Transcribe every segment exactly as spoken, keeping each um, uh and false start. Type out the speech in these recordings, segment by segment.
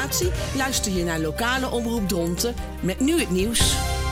informatie luister je naar lokale omroep Dronten met nu het nieuws.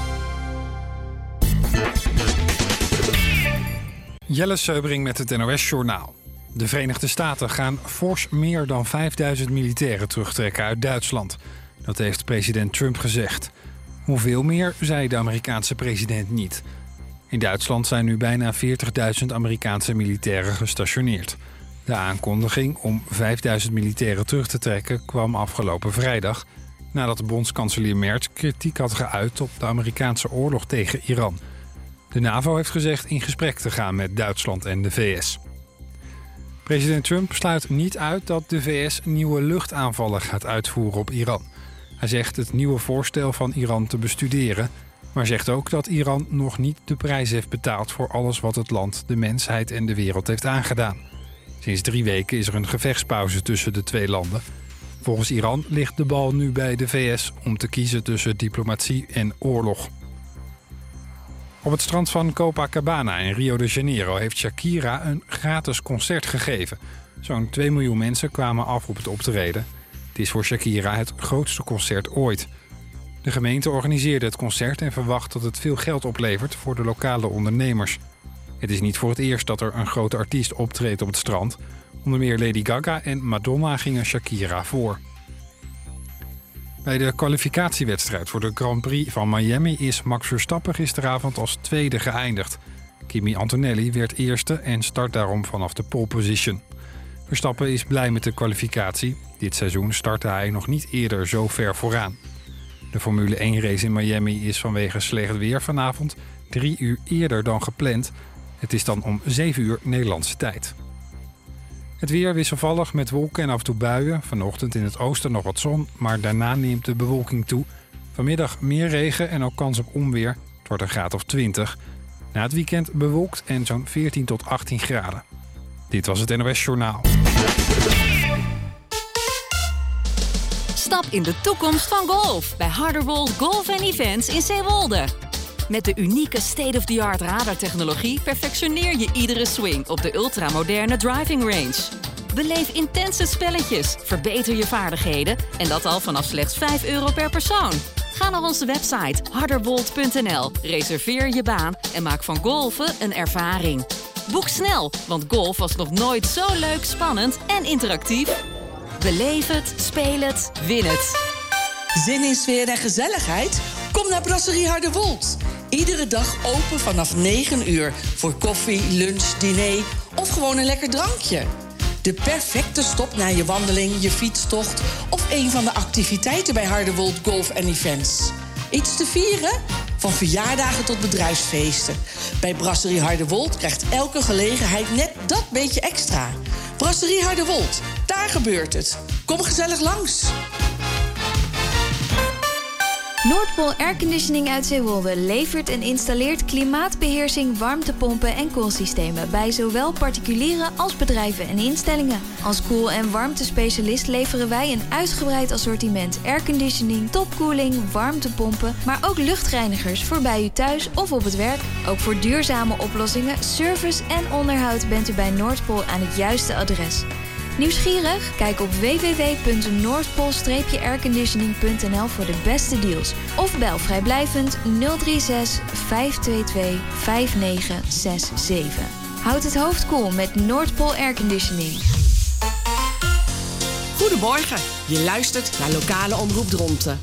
Jelle Seubring met het N O S-journaal. De Verenigde Staten gaan fors meer dan vijfduizend militairen terugtrekken uit Duitsland. Dat heeft president Trump gezegd. Hoeveel meer, zei de Amerikaanse president niet. In Duitsland zijn nu bijna veertigduizend Amerikaanse militairen gestationeerd. De aankondiging om vijfduizend militairen terug te trekken kwam afgelopen vrijdag, nadat de bondskanselier Merz kritiek had geuit op de Amerikaanse oorlog tegen Iran. De NAVO heeft gezegd in gesprek te gaan met Duitsland en de V S. President Trump sluit niet uit dat de V S nieuwe luchtaanvallen gaat uitvoeren op Iran. Hij zegt het nieuwe voorstel van Iran te bestuderen, maar zegt ook dat Iran nog niet de prijs heeft betaald voor alles wat het land, de mensheid en de wereld heeft aangedaan. Sinds drie weken is er een gevechtspauze tussen de twee landen. Volgens Iran ligt de bal nu bij de V S om te kiezen tussen diplomatie en oorlog. Op het strand van Copacabana in Rio de Janeiro heeft Shakira een gratis concert gegeven. Zo'n twee miljoen mensen kwamen af op het optreden. Het is voor Shakira het grootste concert ooit. De gemeente organiseerde het concert en verwacht dat het veel geld oplevert voor de lokale ondernemers. Het is niet voor het eerst dat er een grote artiest optreedt op het strand. Onder meer Lady Gaga en Madonna gingen Shakira voor. Bij de kwalificatiewedstrijd voor de Grand Prix van Miami is Max Verstappen gisteravond als tweede geëindigd. Kimi Antonelli werd eerste en start daarom vanaf de pole position. Verstappen is blij met de kwalificatie. Dit seizoen startte hij nog niet eerder zo ver vooraan. De Formule één race in Miami is vanwege slecht weer vanavond drie uur eerder dan gepland. Het is dan om zeven uur Nederlandse tijd. Het weer wisselvallig met wolken en af en toe buien. Vanochtend in het oosten nog wat zon, maar daarna neemt de bewolking toe. Vanmiddag meer regen en ook kans op onweer. Het wordt een graad of twintig. Na het weekend bewolkt en zo'n veertien tot achttien graden. Dit was het N O S Journaal. Stap in de toekomst van golf bij Harderwold Golf and Events in Zeewolde. Met de unieke state-of-the-art radartechnologie perfectioneer je iedere swing op de ultramoderne driving range. Beleef intense spelletjes, verbeter je vaardigheden en dat al vanaf slechts vijf euro per persoon. Ga naar onze website harderwold punt n l, reserveer je baan en maak van golfen een ervaring. Boek snel, want golf was nog nooit zo leuk, spannend en interactief. Beleef het, speel het, win het. Zin in sfeer en gezelligheid? Kom naar Brasserie Harderwold. Iedere dag open vanaf negen uur voor koffie, lunch, diner of gewoon een lekker drankje. De perfecte stop na je wandeling, je fietstocht of een van de activiteiten bij Harderwold Golf and Events. Iets te vieren? Van verjaardagen tot bedrijfsfeesten. Bij Brasserie Harderwold krijgt elke gelegenheid net dat beetje extra. Brasserie Harderwold, daar gebeurt het. Kom gezellig langs. Noordpool Airconditioning uit Zeewolde levert en installeert klimaatbeheersing, warmtepompen en koelsystemen bij zowel particulieren als bedrijven en instellingen. Als koel- en warmtespecialist leveren wij een uitgebreid assortiment airconditioning, topkoeling, warmtepompen, maar ook luchtreinigers voor bij u thuis of op het werk. Ook voor duurzame oplossingen, service en onderhoud bent u bij Noordpool aan het juiste adres. Nieuwsgierig? Kijk op w w w punt noordpool airconditioning punt n l voor de beste deals. Of bel vrijblijvend nul drie zes vijf twee twee vijf negen zes zeven. Houd het hoofd koel met Noordpool Airconditioning. Goedemorgen, je luistert naar lokale omroep Dronten.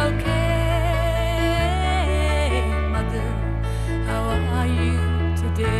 Today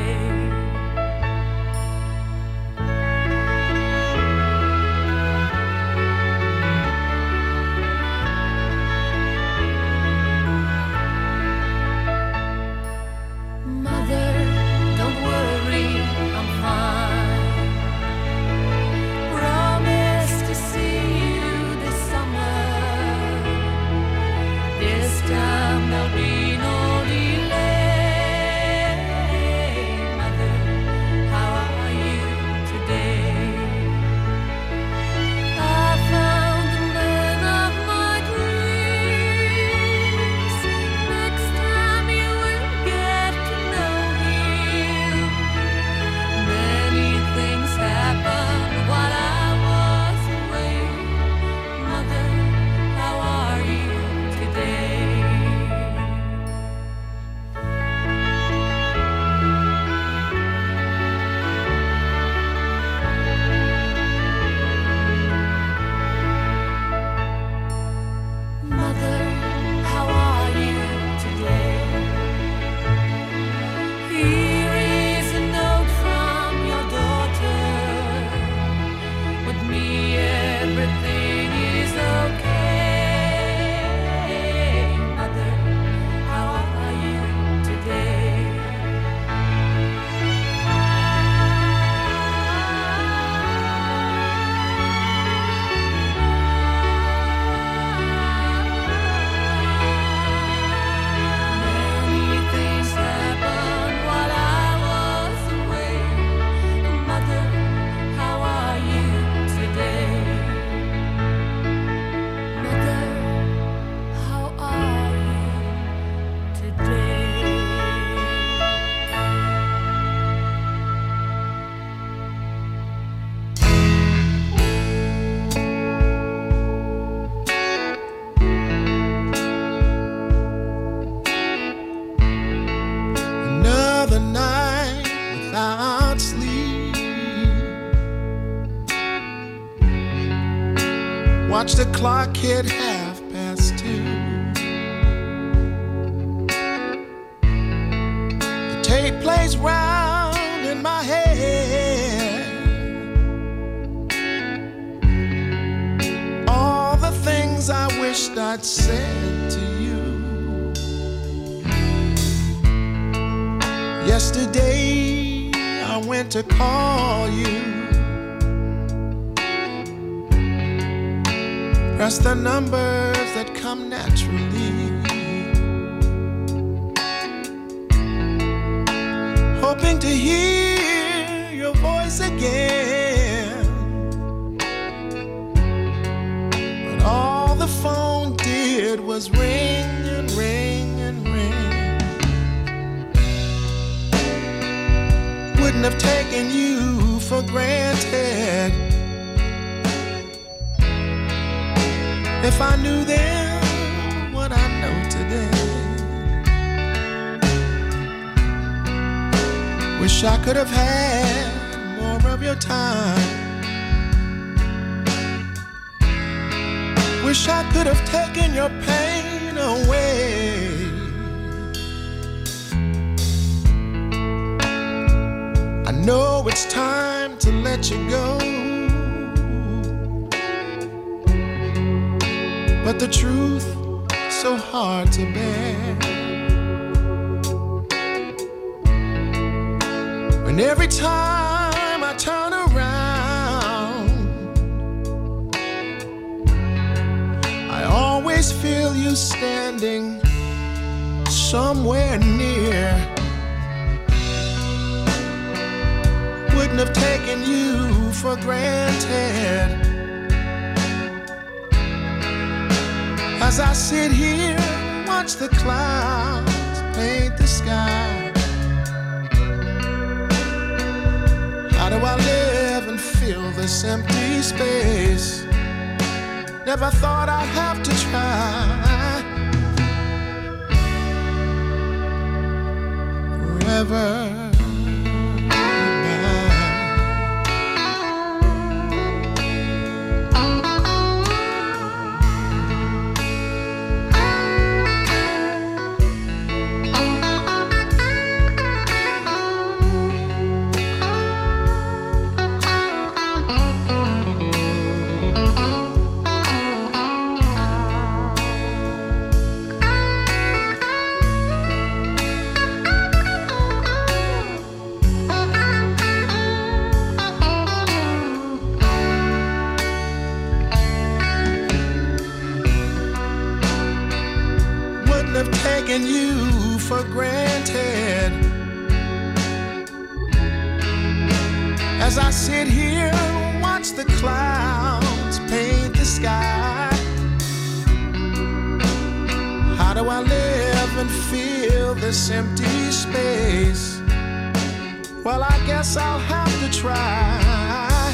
watch the clock hit half past two. The tape plays round in my head. All the things I wished I'd said to you. Yesterday I went to call you. Press the numbers that come naturally, hoping to hear your voice again. But all the phone did was ring and ring and ring. Wouldn't have taken you for granted if I knew then what I know today. Wish I could have had more of your time. Wish I could have taken your pain away. I know it's time to let you go, but the truth so hard to bear. When every time I turn around, I always feel you standing somewhere near. Wouldn't have taken you for granted as I sit here, watch the clouds paint the sky. How do I live and fill this empty space? Never thought I'd have to try. Forever. You for granted as I sit here and watch the clouds paint the sky. How do I live and feel this empty space? Well, I guess I'll have to try.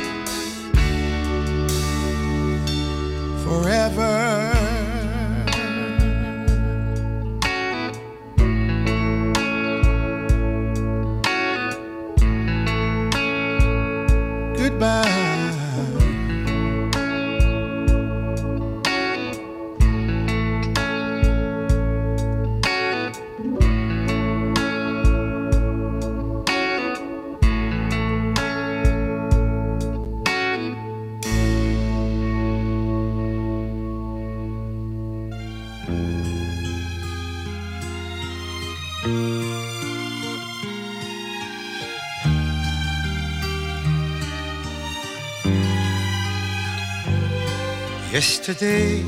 Forever. Yesterday,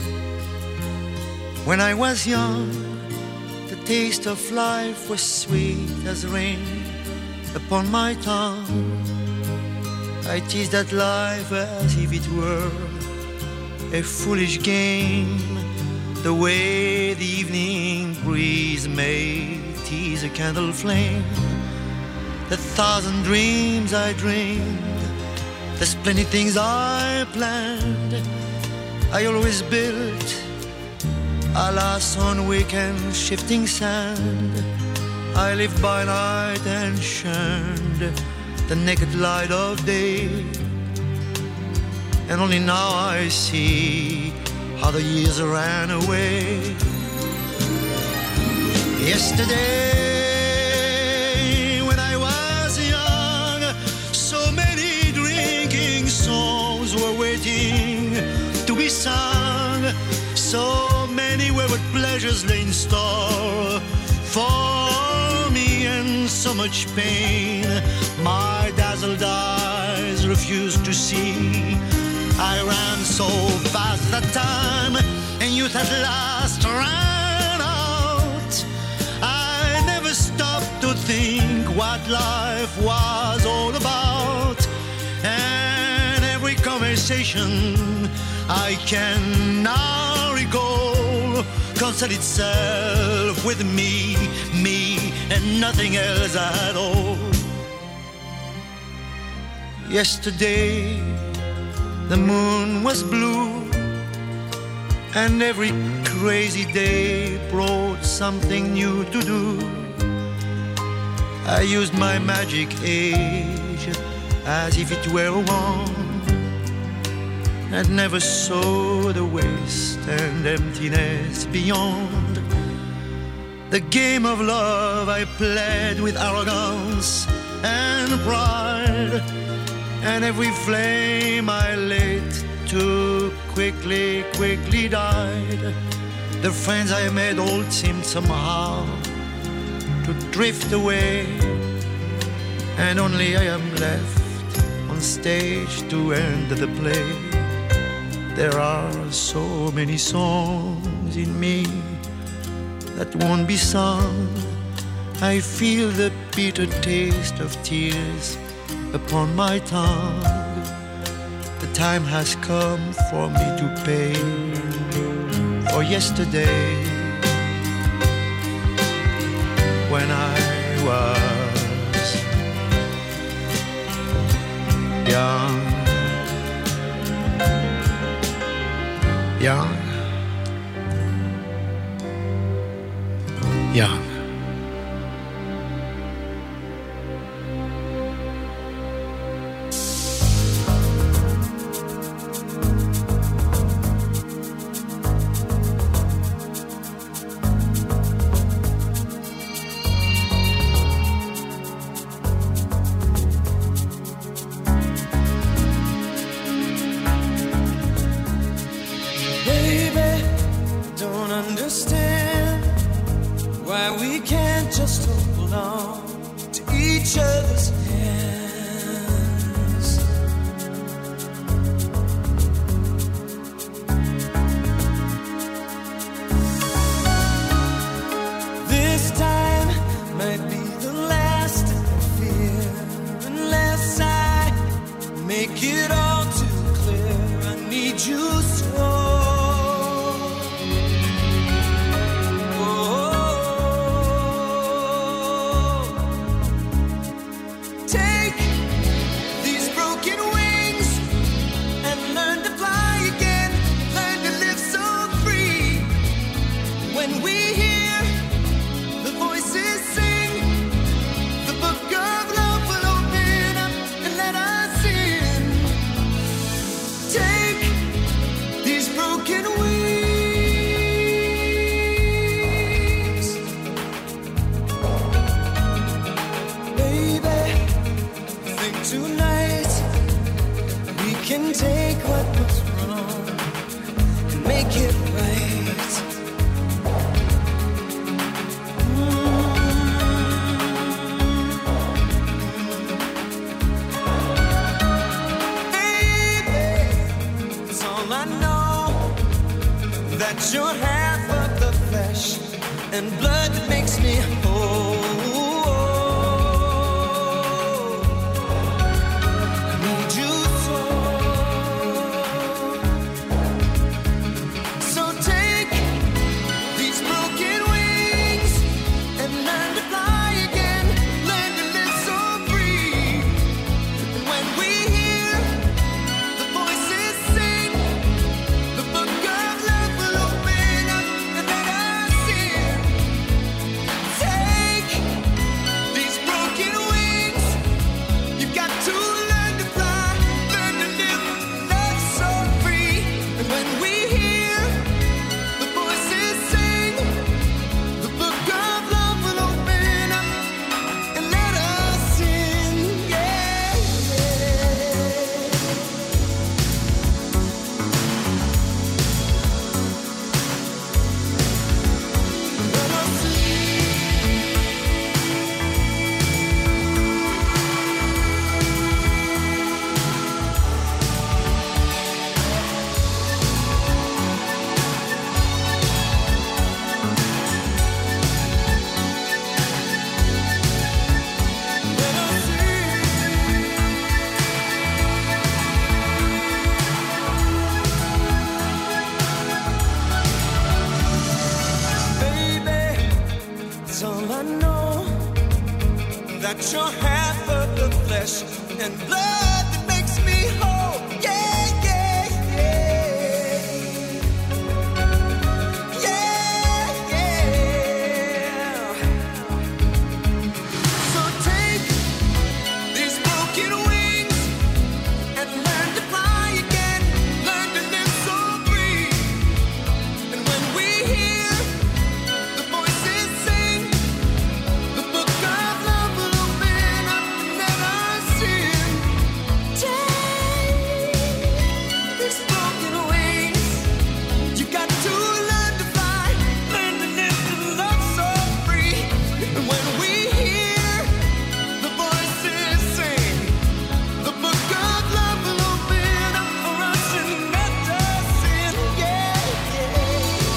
when I was young, the taste of life was sweet as rain upon my tongue. I teased at life as if it were a foolish game, the way the evening breeze may tease a candle flame. The thousand dreams I dreamed, the splendid things I planned, I always built, alas, on weak and shifting sand. I lived by night and shunned the naked light of day. and only now I see how the years ran away. Yesterday, when I was young, so many drinking songs were waiting to be sung. So many wayward pleasures lay in store for me, and so much pain my dazzled eyes refused to see. I ran so fast that time, and youth at last ran out. I never stopped to think what life was all about, and every conversation I can now recall concerned itself with me, me, and nothing else at all. Yesterday, the moon was blue, and every crazy day brought something new to do. I used my magic age as if it were a wand, and never saw the waste and emptiness beyond. The game of love I played with arrogance and pride, and every flame I lit too quickly, quickly died. The friends I made all seemed somehow to drift away, and only I am left on stage to end the play. There are so many songs in me that won't be sung. I feel the bitter taste of tears upon my tongue. The time has come for me to pay for yesterday, when I was young, young, young. Take that you're half of the flesh and blood that makes me whole. Yeah, yeah, yeah. Yeah, yeah. So take these broken wings and learn to fly again. Learn to live so free. And when we hear the voices sing, the book of love will open up and let us in. Take these broken wings. You got to learn to fly, learn to live and love so free. And when we hear the voices sing, the book of love will open up for us and let us in. Yeah, yeah.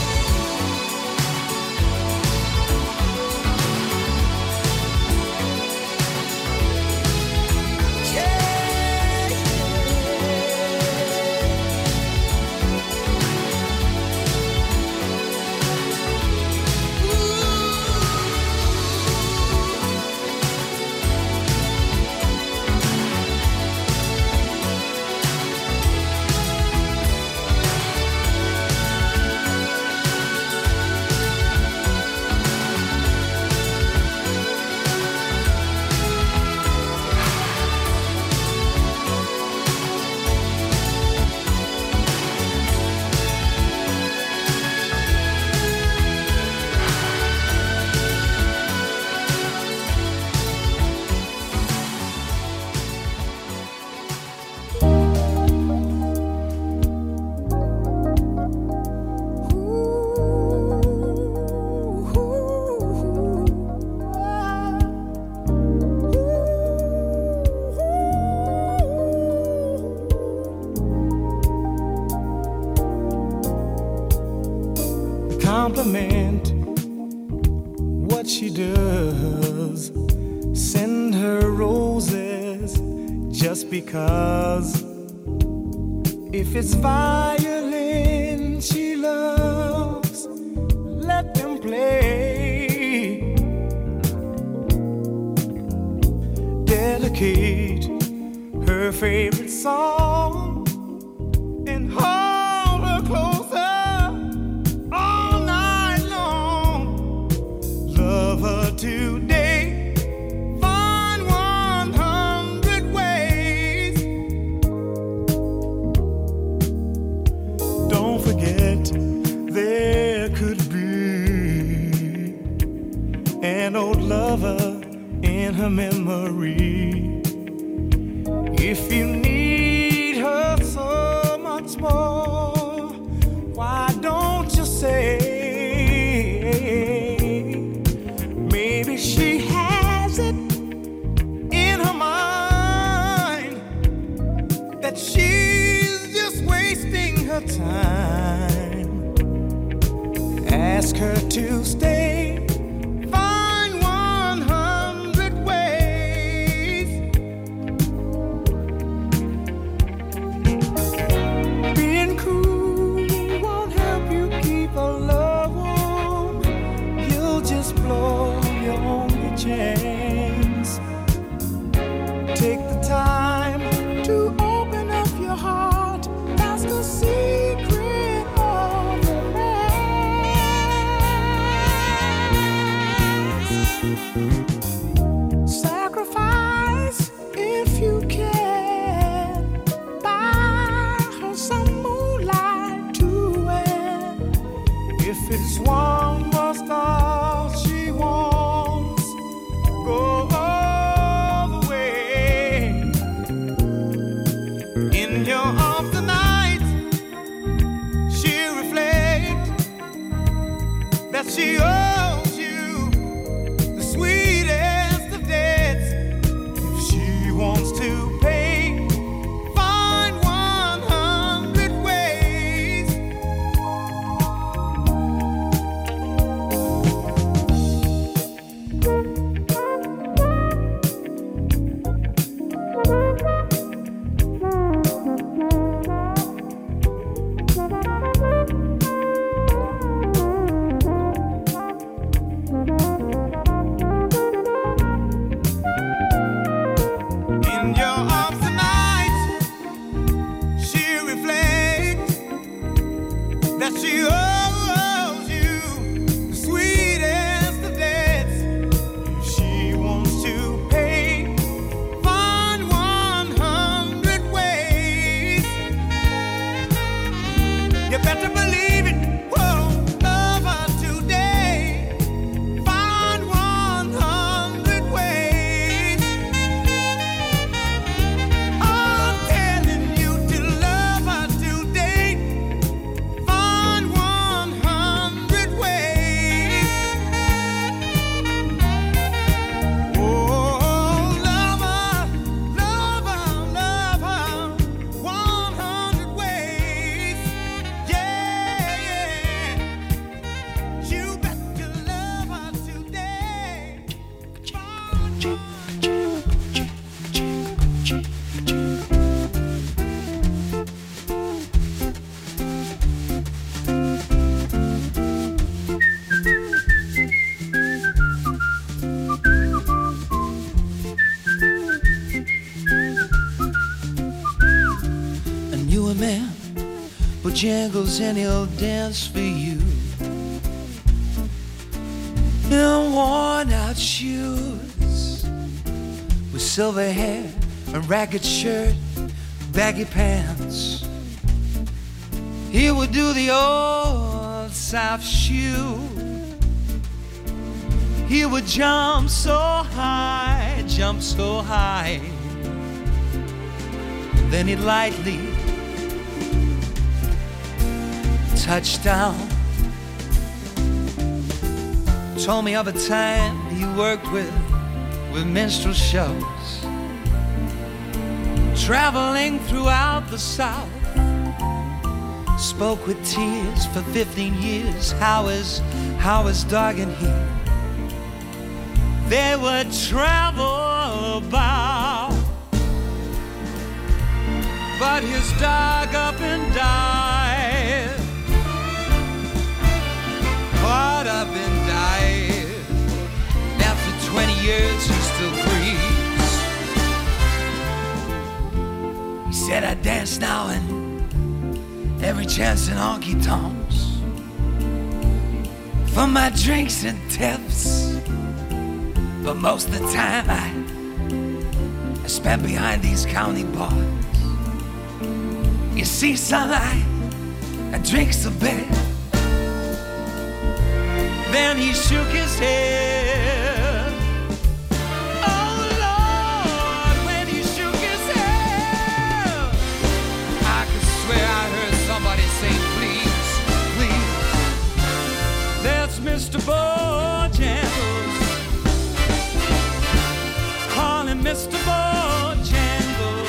Compliment what she does. Send her roses just because. If it's violin she loves, let them play. Dedicate her favorite song and hold her closer all night long. Love her today, find one hundred ways. Don't forget there could be an old lover in her memory. If you need her so much more, why don't you say maybe she has it in her mind that she's just wasting her time? Ask her to stay, find one hundred ways. Being cool won't help you keep a love warm. You'll just blow your only chance. Take the time to open up your heart. That's the secret of romance. Sacrifice if you can. Buy her some moonlight to wear. If it's one more star she wants, go all the way. In your arms tonight, she'll reflect that she owes you the sweetest of debts. If she wants to pay, find one hundred ways. she owes you the sweetest of debts. If she wants to pay, find one hundred ways. You better believe it. Whoa, love her today. Find one hundred ways. I'm telling you to love her today. Find one hundred ways. Oh, love her, love her, love her. one hundred ways. Yeah, yeah. You better love her today. Find one- I knew a man, Bojangles, and he'll dance for you. In worn out shoes, with silver hair, a ragged shirt, baggy pants. He would do the old South shoe. He would jump so high, jump so high. Then he'd lightly touch down. Told me of a time he worked with, with minstrel shows, traveling throughout the South. Spoke with tears for fifteen years. How is, how is dog and he? They would travel about. But his dog up and died. Caught up and died. After twenty years he still grieves. He said, I dance now and every chance in honky tonks for my drinks and tips. But most of the time I, I spend behind these county bars. You see, sunlight, I drinks a bit. Then he shook his head. Oh Lord, when he shook his head, I could swear I heard somebody say, please, please. That's Mister Bojangles. Call him Mister Bojangles.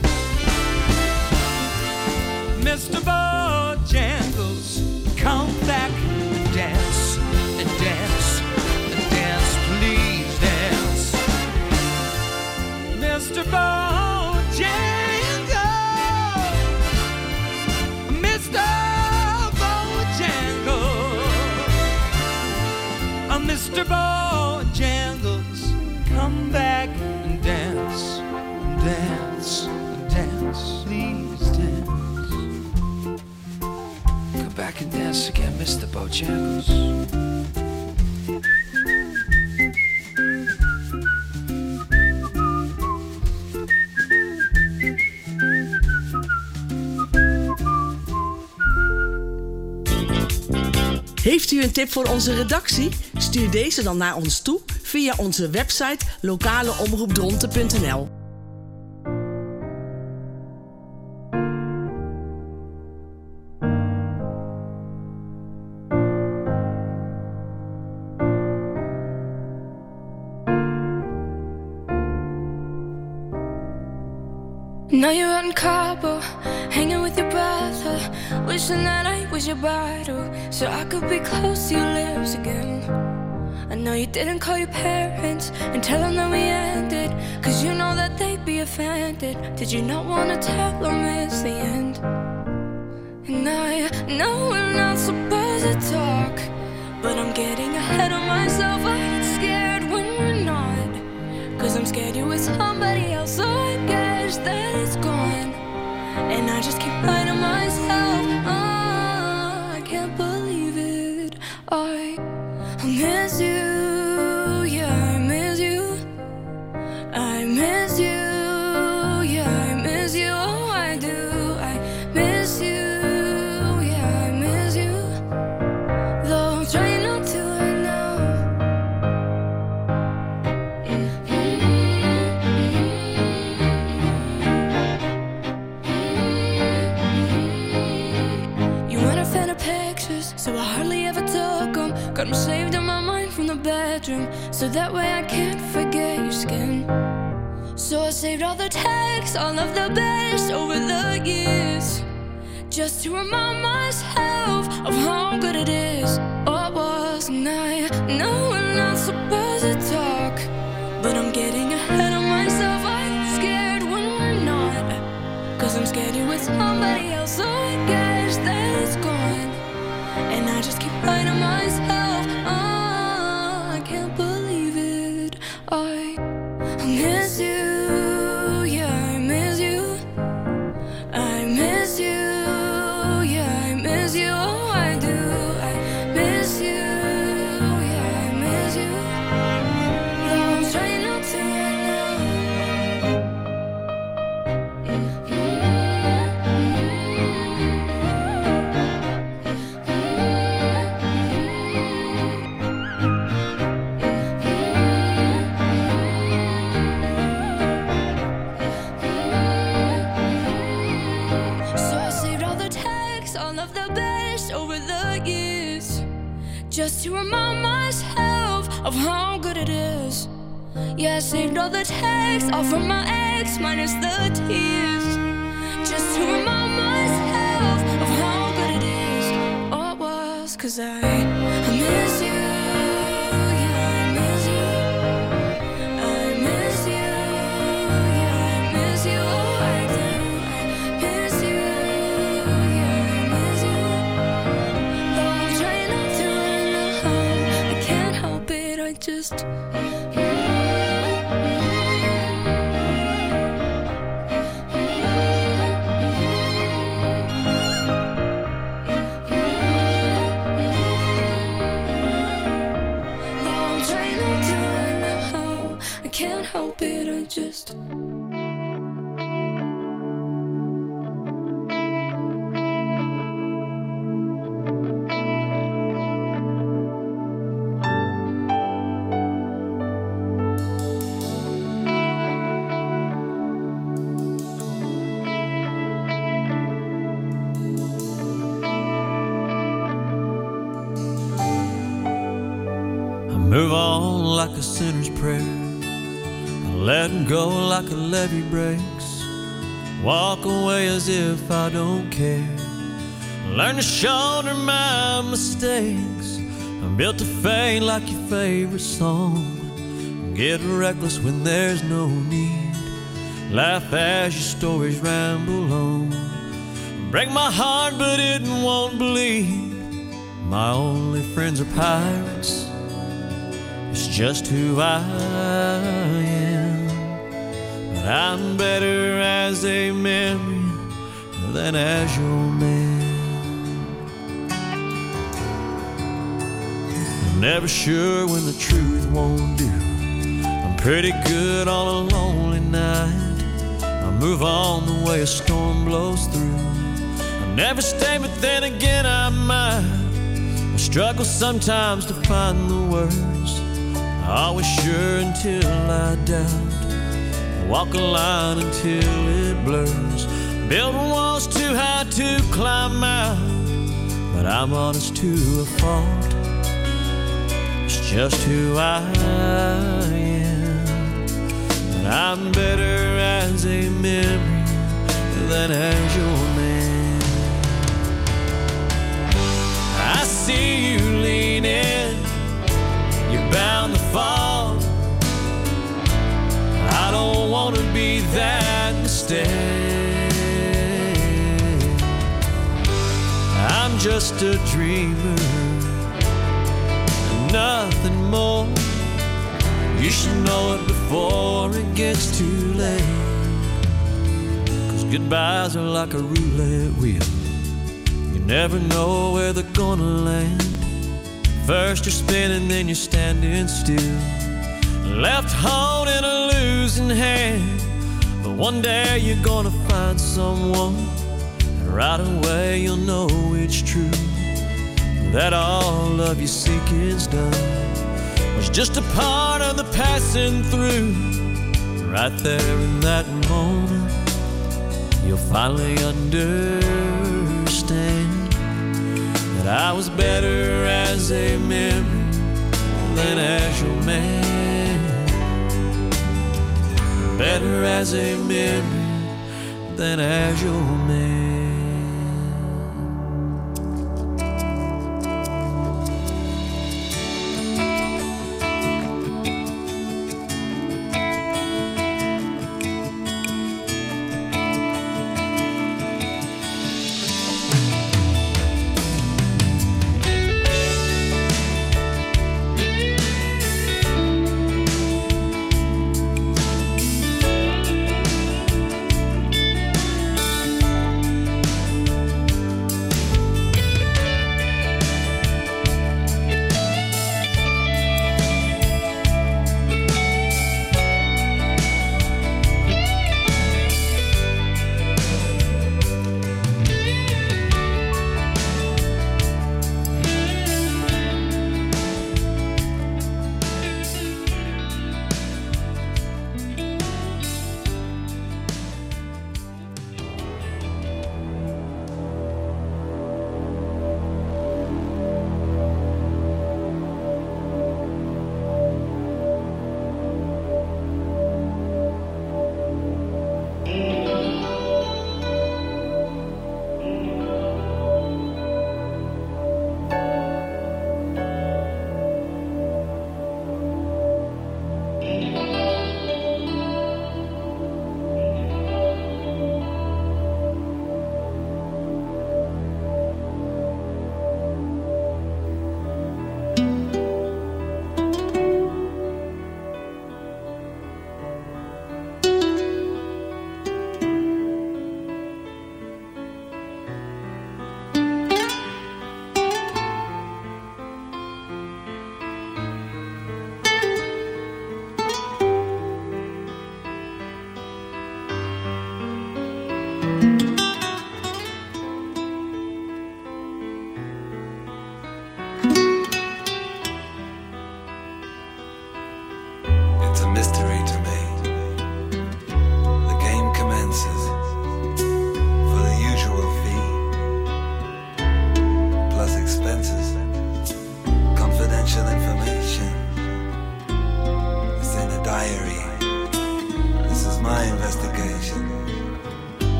Mister Bojangles, come back and dance, and dance, and dance, please dance. Mister Bojangles, Mister Bojangles, uh, Mister Bojangles, come back and dance, and dance, and dance, please dance. Come back and dance again, Mister Bojangles. Heeft u een tip voor onze redactie? Stuur deze dan naar ons toe via onze website lokaleomroepdronten punt n l. Now you're out in Cabo, hanging with your brother, wishing that I was your bottle, so I could be close to your lips again. I know you didn't call your parents and tell them that we ended, cause you know that they'd be offended. Did you not want to tell them it's the end? And I know we're not supposed to talk, but I'm getting ahead of myself. I get scared when we're not, cause I'm scared you're with somebody else, so I guess that it's gone. And I just keep lying to myself. Oh, I can't can't believe it. I miss you, yeah, I miss you. I miss you, yeah, I miss you. Oh, I do. I miss you, yeah, I miss you. Though I'm trying not to, I know. You weren't a fan of pictures, so I hardly ever took them. Got them saved in my mind from the bedroom, so that way I can't forget your skin. So I saved all the texts, all of the best over the years, just to remind myself of how good it is. Or wasn't I? No, we're not supposed to talk, but I'm getting ahead of myself. I'm scared when we're not, cause I'm scared you're with somebody else. So I guess that it's gone, and I just keep lying to myself. Oh, I can't believe it. I miss you. Just to remind myself of how good it is. Yeah, I saved all the texts, all from my ex, minus the tears. Just to remind myself of how good it is. Oh, it was, cause I, I miss you. Yeah, I miss you. I miss you. Yeah, I miss you. Oh, I do. I miss you. Yeah, I miss you. Though I'm trying not to, I can't help it, I just help it, I just move on like a sinner's prayer, letting go like a levee breaks, walk away as if I don't care, learn to shoulder my mistakes. I'm built to fade like your favorite song, get reckless when there's no need, laugh as your stories ramble on, break my heart but it won't bleed. My only friends are pirates, it's just who I am. But I'm better as a memory than as your man. I'm never sure when the truth won't do. I'm pretty good on a lonely night. I move on the way a storm blows through. I never stay, but then again I might. I struggle sometimes to find the words, always sure until I doubt. I walk a line until it blurs, build walls too high to climb out. But I'm honest to a fault, it's just who I am. But I'm better as a memory than as your man. I see you leaning, you're bound to fall. I don't want to be that mistake. I'm just a dreamer and nothing more. You should know it before it gets too late, 'cause goodbyes are like a roulette wheel. You never know where they're gonna land. First you're spinning, then you're standing still, left holding a losing hand. But one day you're gonna find someone, and right away you'll know it's true, that all of your seeking's done was just a part of the passing through. Right there in that moment, you'll finally understand that I was better as a memory than as your man. Better as a memory than as your man.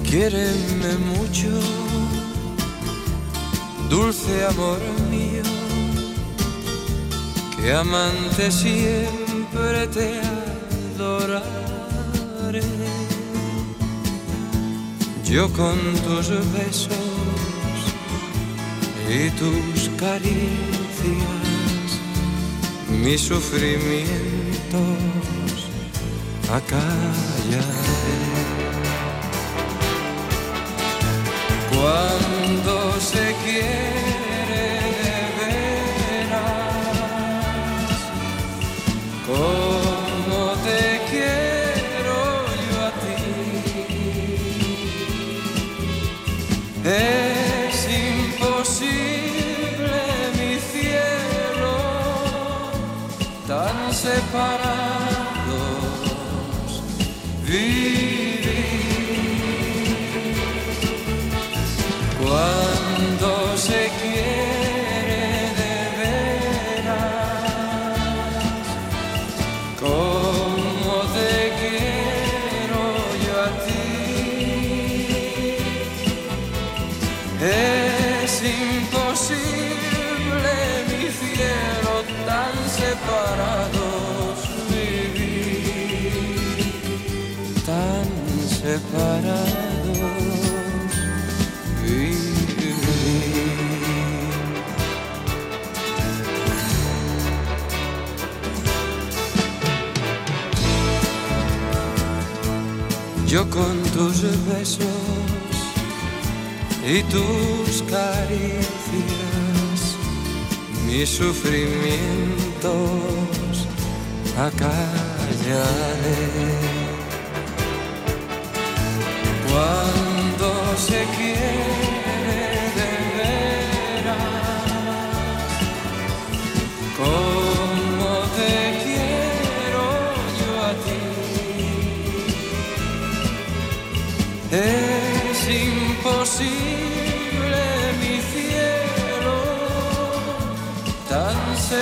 Quiéreme mucho, dulce amor mío, que amante siempre te adoraré. Yo con tus besos y tus caricias, mis sufrimientos acallaré. Cuando se quiere de veras, como te quiero yo a ti, es imposible mi cielo, tan separados vivir. Cuando se quiere de veras, como te quiero yo a ti, es imposible mi cielo, tan separados vivir, tan separados. Yo con tus besos y tus caricias, mis sufrimientos acallaré. Cuando se quiere de veras, como te quiero yo a ti, es imposible mi cielo, tan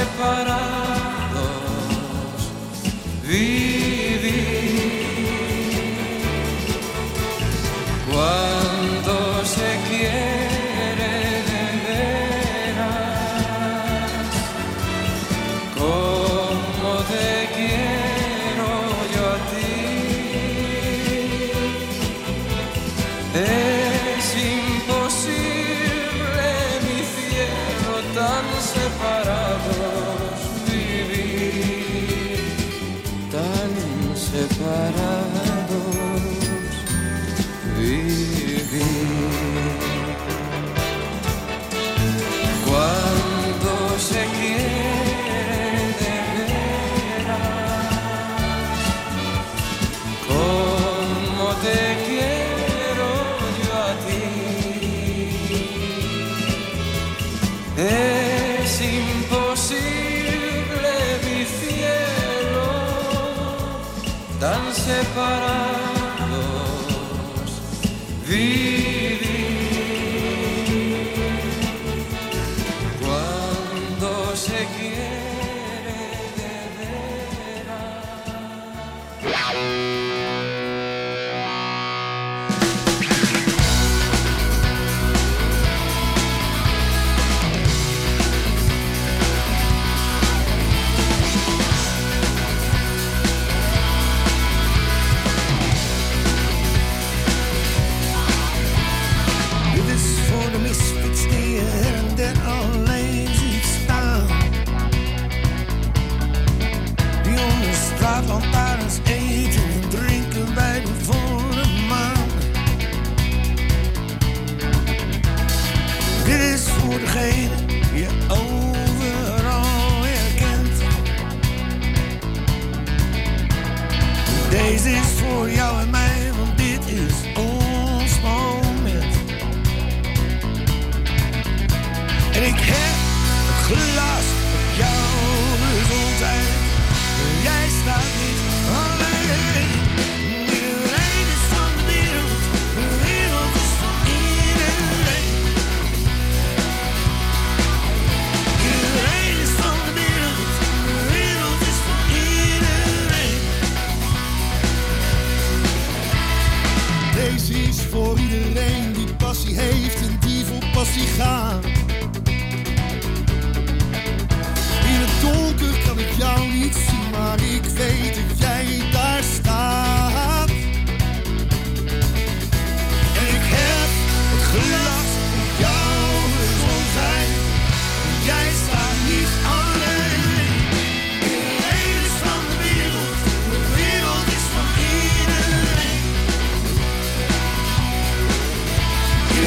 separados vivir. Cuando se quiere de veras, como te quiero yo a ti, es imposible mi cielo, tan separados vivir, tan separados vivir. Cuando se quiere de veras, como te quiero yo a ti, es imposible mi cielo, tan separados vivir. Cuando se quiere de Lantaarns eten en drinken bij de volle maan. Dit is voor degene die je overal herkent. Deze is voor jou en mij, want dit is ons moment. En ik heb het glas op jouw gezondheid. Jij staat niet alleen. Iedereen is van de wereld, de wereld is van iedereen. Iedereen is van de wereld, de wereld is van iedereen. Deze is voor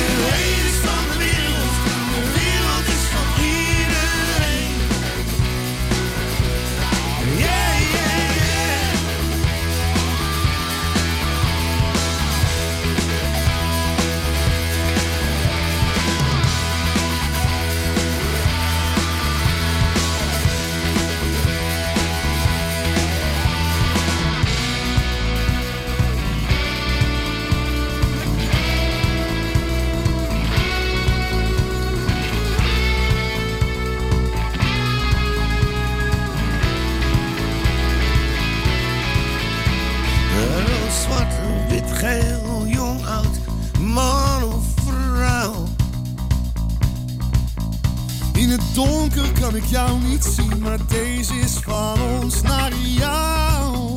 Iedereen is van de wereld, de wereld is van iedereen. Yeah, yeah, yeah. Rood, zwart, wit, geel, jong, oud, man of vrouw. In het donker kan ik jou niet zien, maar deze is van ons naar jou.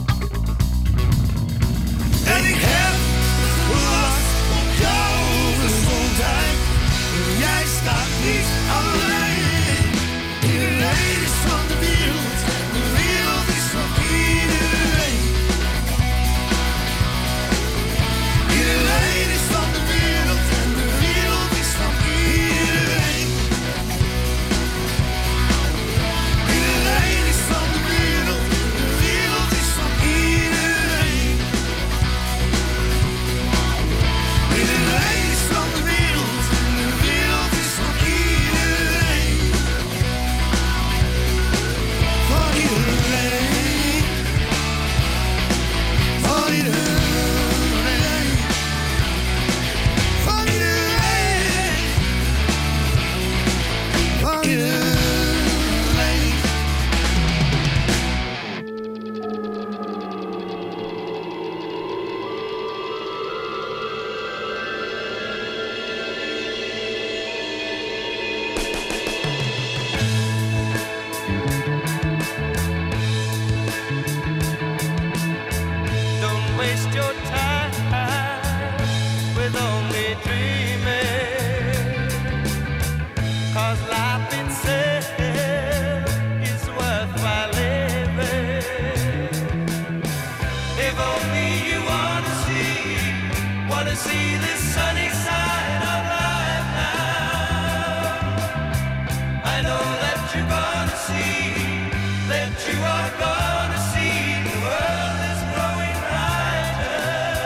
En ik heb gelast op jouw gezondheid. Jij staat niet alleen. Iedereen is van de wereld, de wereld is van iedereen. Iedereen is van de wereld en de wereld is van iedereen. Iedereen is van de wereld, de wereld is van iedereen. Iedereen is van de wereld en de wereld is van iedereen. Van iedereen. Van iedereen. Van iedereen. Van iedereen. Don't waste your time with only dreaming, 'cause life itself is worthwhile living. If only you wanna see, wanna see this sunny side of life now. I know that you're gonna see, that you are gonna see the world is growing brighter.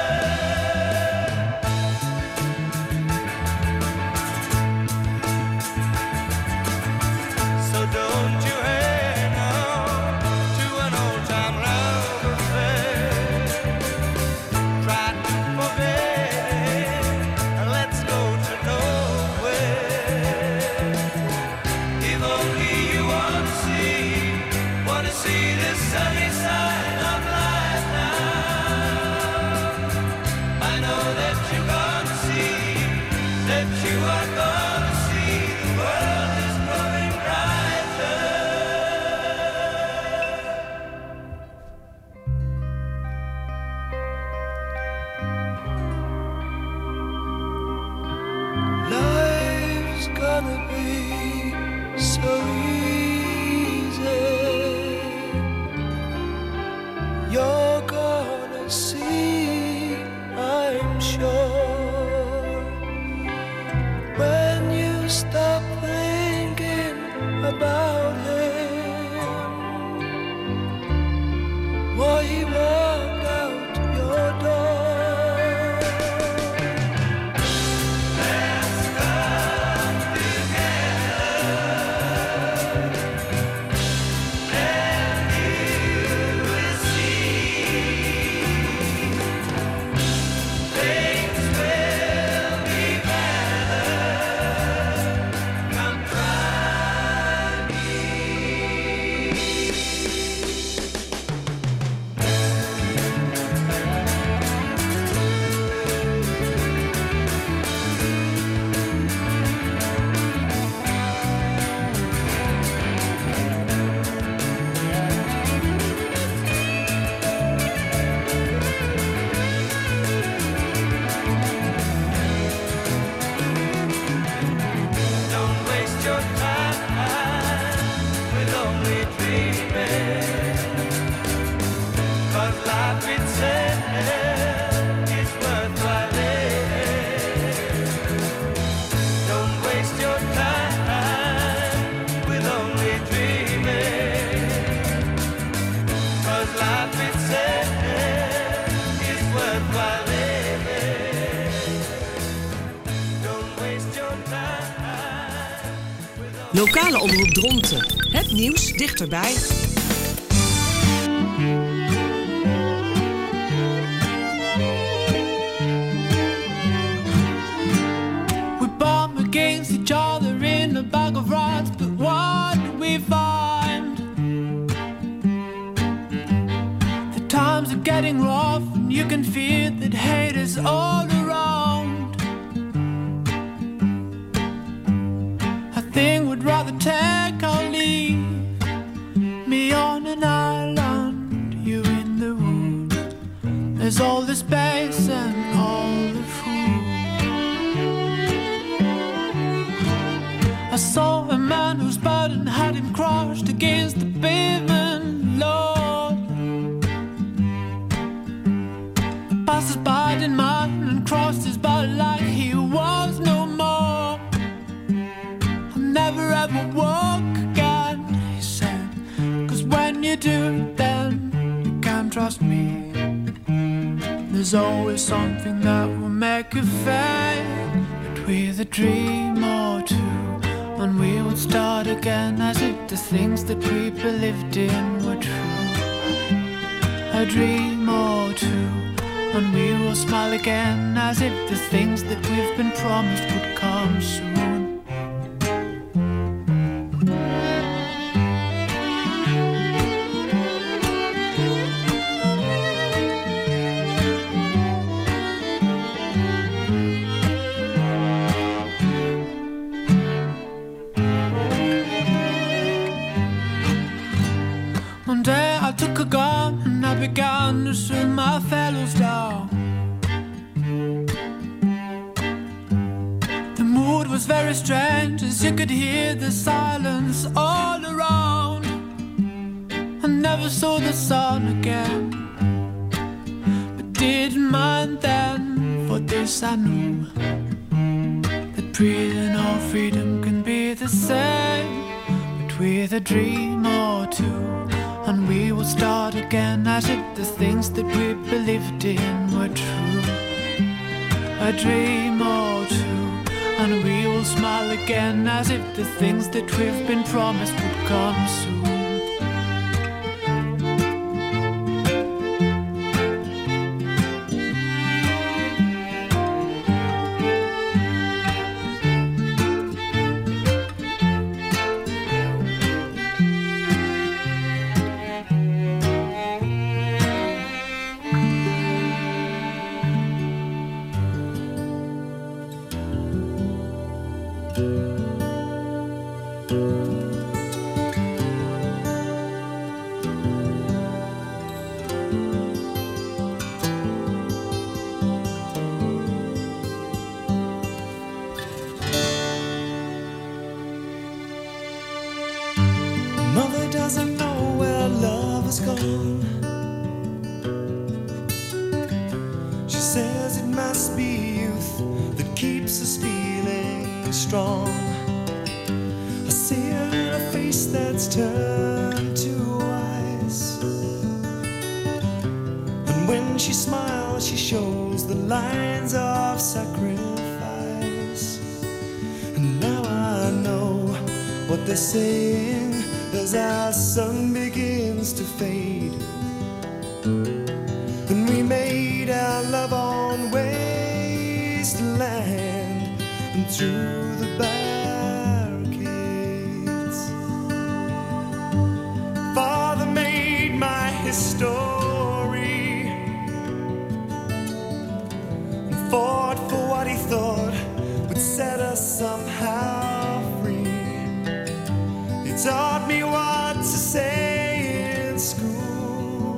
So don't you hang on to an old time love affair. Try to forget and let's go to nowhere. If only you wanna see, wanna see the sunny side of life now. I know that you're gonna see, that you are gonna see the world is growing brighter. Life's gonna be so easy. You're gonna see, I'm sure, when you stop thinking about him, while he walked out your door. Let's come together. Lokale omroep Dronten. Het nieuws dichterbij. We bump against each other in a bag of rats, but what do we find? The times are getting rough and you can feel that hate is all around. I think we'd rather take or leave, me on an island, you in the woods. There's all the space and all the food. I saw a man whose burden had him crushed against the pavement, Lord. The passers-by didn't mind and crossed his body like he was no more. I'll never ever walk again, he said, 'cause when you do, then you can't trust me. There's always something that will make you fail, but with a dream or two, and we would start again as if the things that we believed in were true. A dream or two, and we will smile again as if the things that we've been promised would come soon. One day I took a gun and I began to shoot my fellows down. The mood was very strange as you could hear the silence all around. I never saw the sun again, but didn't mind then, for this I knew, that breathing or freedom can be the same, but with a dream or two, and we will start again as if the things that we believed in were true. A dream or two, and we will smile again as if the things that we've been promised would come soon. Mother doesn't know where love has gone. She says it must be youth that keeps us feeling strong. I see her in a face that's turned to ice, and when she smiles she shows the lines of sacrifice. And now I know what they're saying as our sun begins to fade, and we made our love on wasteland and through the barricades. Father made my history and fought for what he thought would set us somehow free. He taught me what to say in school.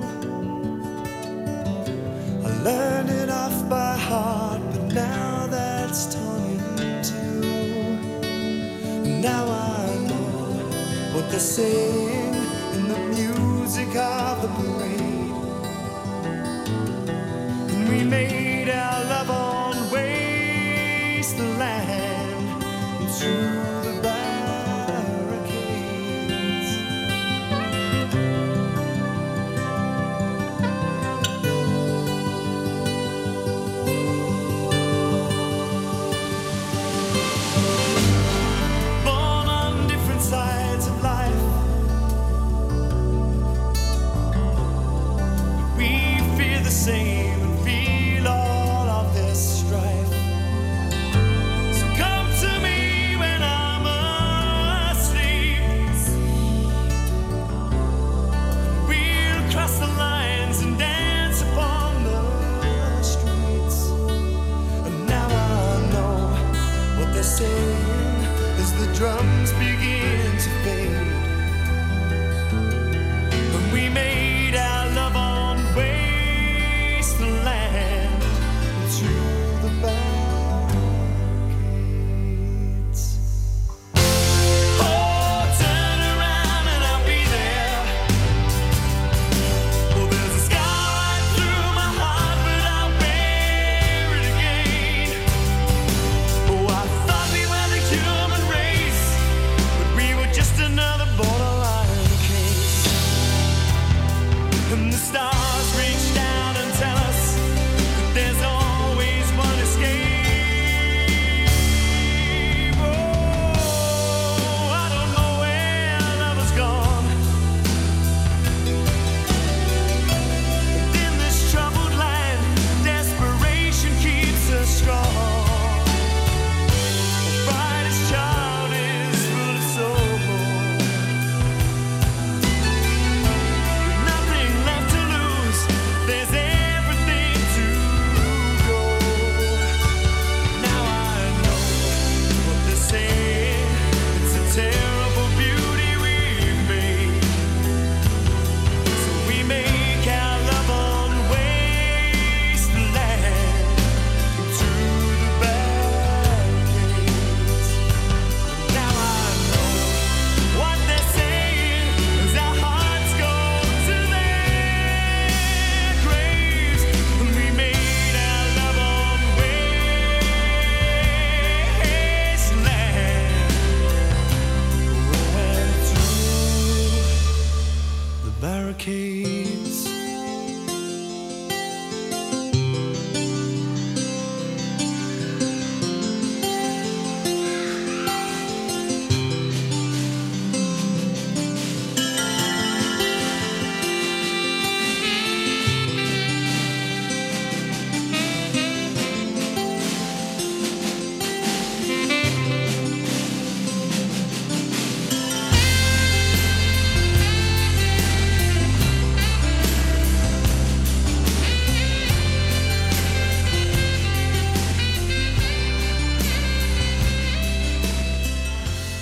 I learned it off by heart, but now that's torn in two. Now I know what they're saying in the music of the parade. And we made our love on wasteland and through